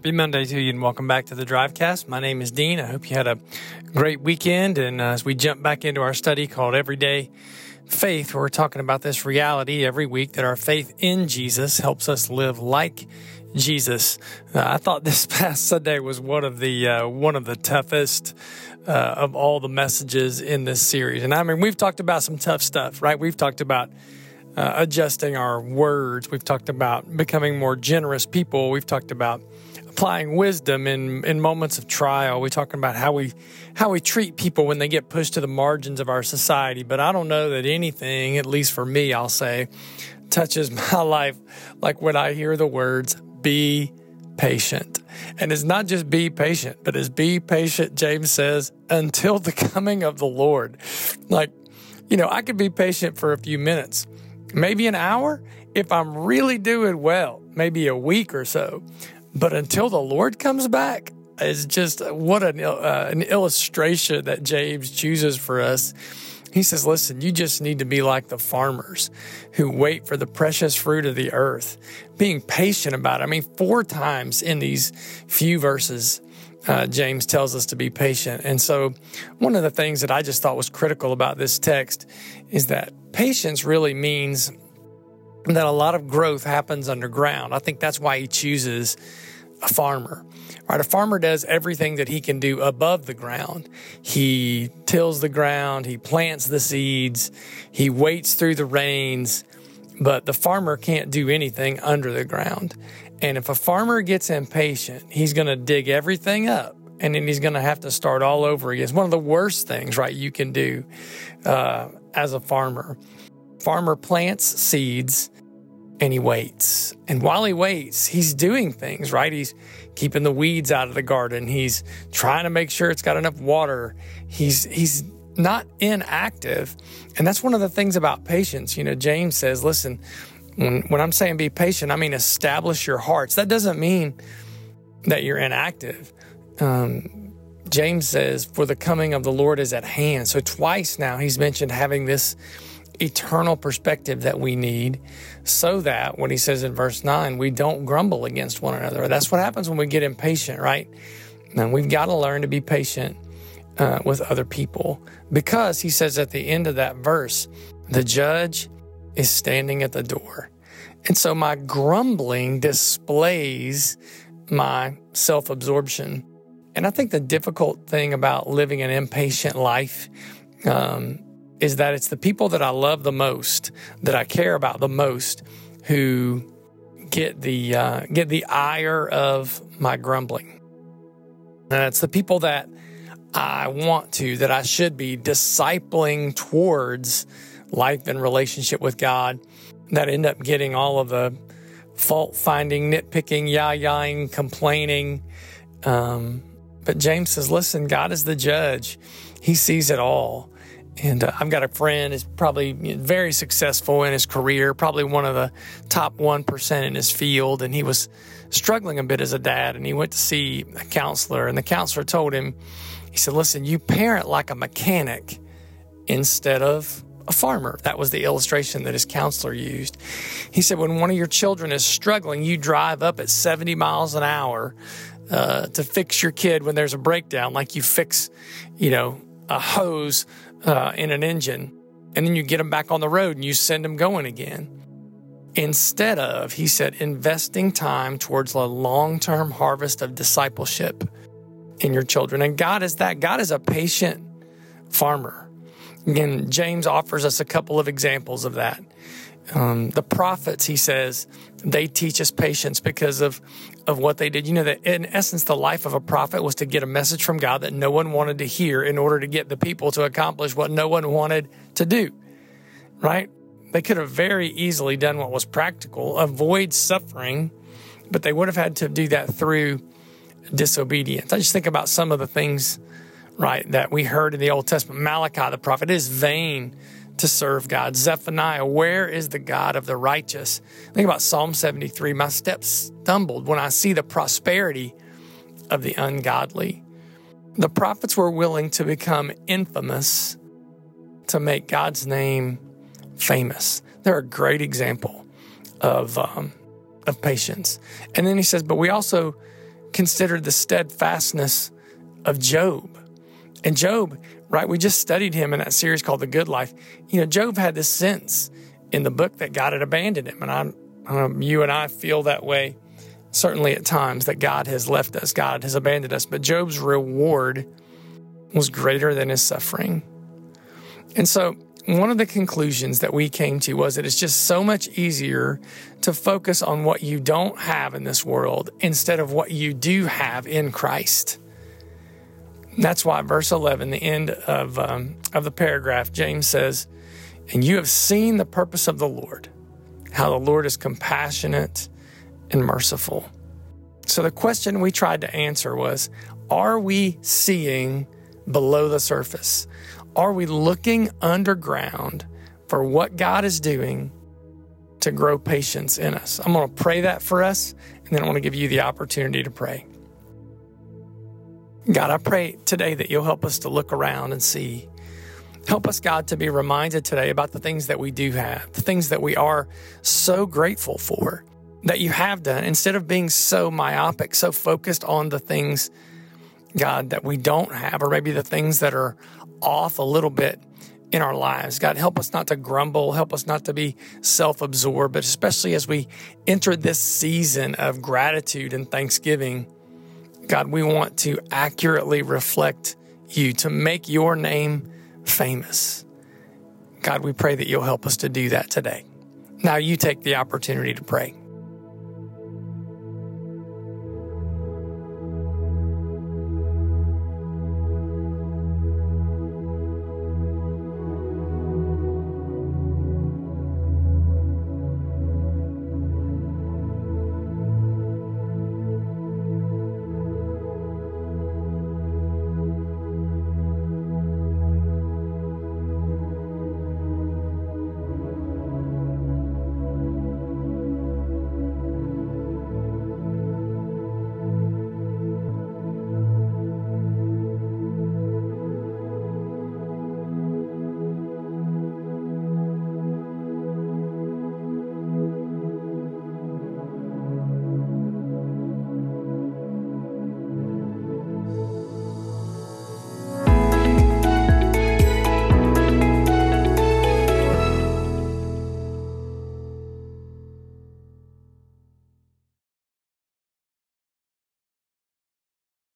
Happy Monday to you and welcome back to the Drivecast. My name is Dean. I hope you had a great weekend. And as we jump back into our study called Everyday Faith, where we're talking about this reality every week that our faith in Jesus helps us live like Jesus. I thought this past Sunday was one of the toughest of all the messages in this series. And I mean, we've talked about some tough stuff, right? We've talked about adjusting our words. We've talked about becoming more generous people. We've talked about applying wisdom in moments of trial. We're talking about how we treat people when they get pushed to the margins of our society. But I don't know that anything, at least for me, I'll say, touches my life like when I hear the words, be patient. And it's not just be patient, but it's be patient, James says, until the coming of the Lord. Like, I could be patient for a few minutes, maybe an hour, if I'm really doing well, maybe a week or so. But until the Lord comes back, is just what an illustration that James chooses for us. He says, listen, you just need to be like the farmers who wait for the precious fruit of the earth, being patient about it. I mean, 4 times in these few verses, James tells us to be patient. And so one of the things that I just thought was critical about this text is that patience really means that a lot of growth happens underground. I think that's why he chooses a farmer. Right? A farmer does everything that he can do above the ground. He tills the ground, he plants the seeds, he waits through the rains, but the farmer can't do anything under the ground. And if a farmer gets impatient, he's going to dig everything up, and then he's going to have to start all over again. It's one of the worst things, right, you can do as a farmer. Farmer plants seeds, and he waits. And while he waits, he's doing things, right? He's keeping the weeds out of the garden. He's trying to make sure it's got enough water. He's not inactive. And that's one of the things about patience. James says, listen, when I'm saying be patient, I mean establish your hearts. That doesn't mean that you're inactive. James says, for the coming of the Lord is at hand. So twice now he's mentioned having this eternal perspective that we need so that, when he says in verse 9, we don't grumble against one another. That's what happens when we get impatient, right? And we've got to learn to be patient with other people, because he says at the end of that verse, the judge is standing at the door. And so my grumbling displays my self-absorption. And I think the difficult thing about living an impatient life is that it's the people that I love the most, that I care about the most, who get the ire of my grumbling. And it's the people that I should be discipling towards life and relationship with God, that end up getting all of the fault-finding, nitpicking, yah-yahing, complaining. But James says, listen, God is the judge. He sees it all. And I've got a friend who's probably very successful in his career, probably one of the top 1% in his field. And he was struggling a bit as a dad, and he went to see a counselor. And the counselor told him, he said, listen, you parent like a mechanic instead of a farmer. That was the illustration that his counselor used. He said, when one of your children is struggling, you drive up at 70 miles an hour to fix your kid when there's a breakdown, like you fix, a hose in an engine, and then you get them back on the road and you send them going again. Instead of, he said, investing time towards a long-term harvest of discipleship in your children. And God is that. God is a patient farmer. Again, James offers us a couple of examples of that. The prophets, he says, they teach us patience because of what they did. That in essence, the life of a prophet was to get a message from God that no one wanted to hear in order to get the people to accomplish what no one wanted to do, right? They could have very easily done what was practical, avoid suffering, but they would have had to do that through disobedience. I just think about some of the things, right, that we heard in the Old Testament. Malachi, the prophet, it is vain to serve God. Zephaniah, where is the God of the righteous? Think about Psalm 73. My steps stumbled when I see the prosperity of the ungodly. The prophets were willing to become infamous to make God's name famous. They're a great example of patience. And then he says, but we also considered the steadfastness of Job. And Job, right, we just studied him in that series called The Good Life. Job had this sense in the book that God had abandoned him. And you and I feel that way, certainly at times, that God has left us, God has abandoned us. But Job's reward was greater than his suffering. And so one of the conclusions that we came to was that it's just so much easier to focus on what you don't have in this world instead of what you do have in Christ. And that's why verse 11, the end of the paragraph, James says, "And you have seen the purpose of the Lord, how the Lord is compassionate and merciful." So the question we tried to answer was, are we seeing below the surface? Are we looking underground for what God is doing to grow patience in us? I'm going to pray that for us, and then I want to give you the opportunity to pray. God, I pray today that you'll help us to look around and see. Help us, God, to be reminded today about the things that we do have, the things that we are so grateful for, that you have done, instead of being so myopic, so focused on the things, God, that we don't have, or maybe the things that are off a little bit in our lives. God, help us not to grumble, help us not to be self-absorbed, but especially as we enter this season of gratitude and thanksgiving, God, we want to accurately reflect you, to make your name famous. God, we pray that you'll help us to do that today. Now you take the opportunity to pray.